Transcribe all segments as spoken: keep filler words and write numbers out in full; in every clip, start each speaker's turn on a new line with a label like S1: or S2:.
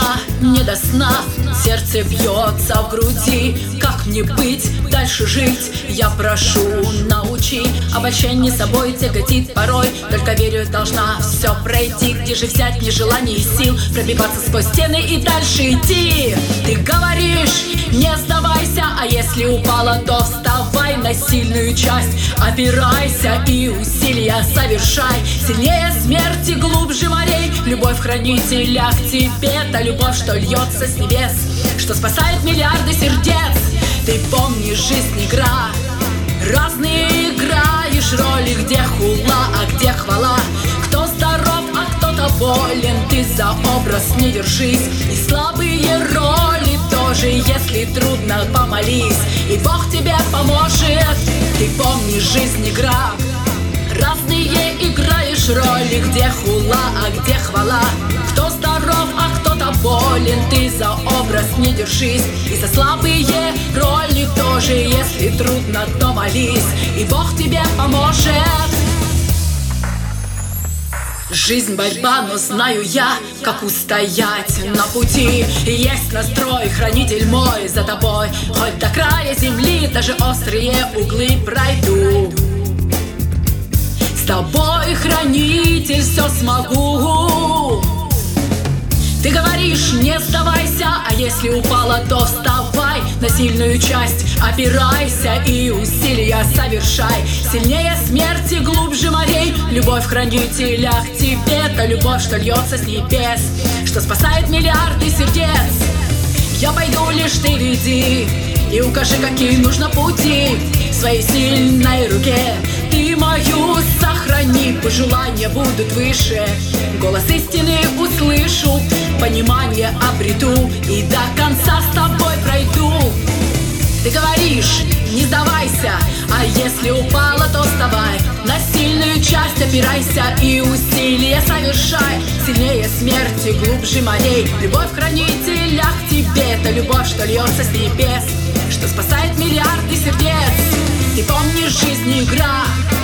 S1: одна, не до сна. Сердце бьется в груди. Как мне быть, дальше жить? Я прошу, научи. Обольщение собой тяготит порой. Только верю, должна все пройти. Где же взять нежелание и сил пробиваться сквозь стены и дальше идти? Ты говоришь, не сдавайся, а если упала, то вставай на сильную часть. Опирайся и усилия совершай. Сильнее смерти, глубже морей. Любовь в хранителях тебе, та любовь, что льется с небес, что спасает миллиарды сердец. Ты помнишь, жизнь игра, разные играешь роли, где хула, а где хвала. Кто здоров, а кто-то болен, ты за образ не держись. И слабые роли тоже, если трудно, помолись, и Бог тебе поможет. Ты помнишь, жизнь игра, разные играешь роли, где хула, а где хвала. Кто здоров, а кто-то болен, ты за образ не держись. И за слабые роли тоже, если трудно, то молись, и Бог тебе поможет. Жизнь борьба, но знаю я, как устоять на пути. Есть настрой, хранитель мой за тобой. Хоть до края земли, даже острые углы пройду. С тобой, хранитель, все смогу. Ты говоришь, не сдавайся, а если упала, то вставай на сильную часть. Опирайся и усилия совершай. Сильнее смерти, глубже морей. Любовь в хранителях тебе, та любовь, что льется с небес, что спасает миллиарды сердец. Я пойду, лишь ты веди, и укажи, какие нужно пути. В своей сильной руке ты мою сохрани. Пожелания будут выше, голос истины услышу. Понимание обрету и до конца с тобой пройду. Ты говоришь, не сдавайся, а если упала, то вставай. На сильную часть опирайся и усилия совершай. Сильнее смерти, глубже морей. Любовь в хранителях тебе, это любовь, что льется с небес, что спасает миллиарды сердец. Ты помнишь, жизнь игра,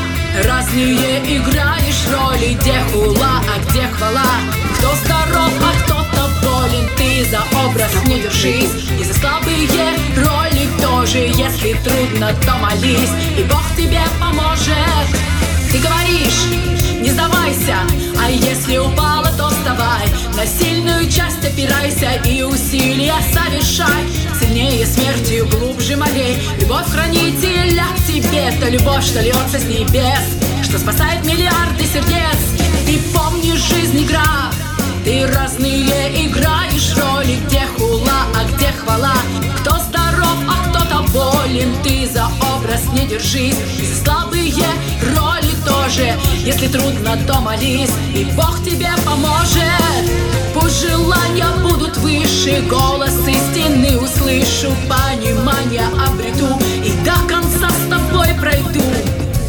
S1: разные играешь роли, где хула, а где хвала. Кто здоров, а кто-то болен, ты за образ не держись. И за слабые роли тоже, если трудно, то молись, и Бог тебе поможет. Ты говоришь, не сдавайся, а если упала, то вставай. На сильную часть опирайся и усилия совершай. Сильнее смертью, глубже морей. Любовь в хранителях тебе, это любовь, что льется с небес, что спасает миллиарды сердец. Ты помнишь, жизнь игра, ты разные играешь роли, где хула, а где хвала. Кто здоров, а кто-то болен, ты за образ не держись. И за слабые роли тоже, если трудно, то молись, и Бог тебе поможет. Пусть желания будут выше, голос истины услышу. Понимание обрету и до конца с тобой пройду.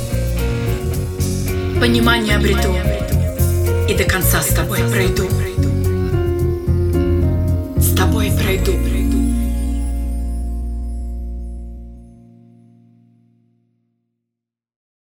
S1: Понимание обрету и до конца с тобой пройду.